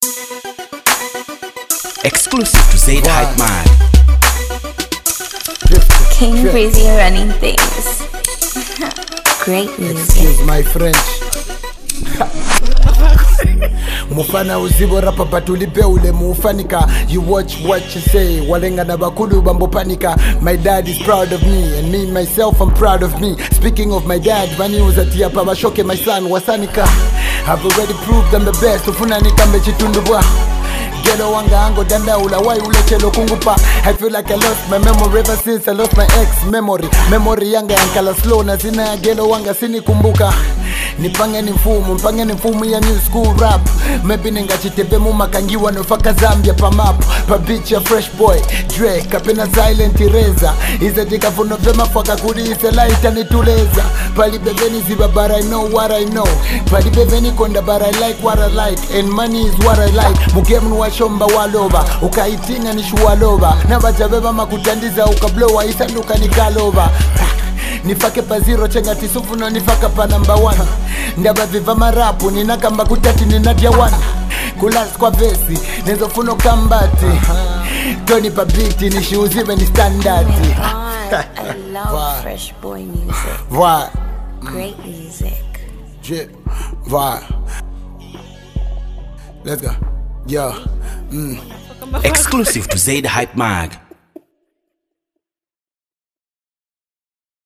Exclusive to Zaid Hype Man. King Crazy running things. Great music. Excuse my French. Mufana uzibo rapa batulipe ule mufanika. You watch what you say. Walenga na bakulu bambo panika. My dad is proud of me and me myself I'm proud of me. Speaking of my dad, mani uzatia pa bashoke my son wasanika. I've already proved I'm the best. Ufuna nikambe chitundubwa. Gelo wanga ango danda ula wai ule chelo kungupa. I feel like I lost my memory ever since I lost my ex memory. Memory yanga yankala slow na sina gelo wanga sini kumbuka. Nipange ni mfumu ya new school rap. Maybe ningachitepe mumakangiwa nofaka Zambia pa map. Pa beach ya fresh boy Drake kapena silent erasure. Iza tika funo vema fwaka kuri ise laita nituleza. Pali beveni ziba but I know what I know. Pali beveni konda but I like what I like. And money is what I like. Mugemu wa shomba waloba. Ukaitinga ni shuwaloba. Nabajabeba makutandiza ukablowa isanduka nikaloba. Nifake pa zero chenga tisufu no nifaka pa number one. Ndaba viva marapu ninakamba kutati ninadia one. Kulas kwa vesi nezo funo kambati. Tony pa biti nishuzive ni standardi. I love Fresh Boy music. Vai. Great music. Vai. Let's go. Yo. Exclusive to Zaid Hype Mag.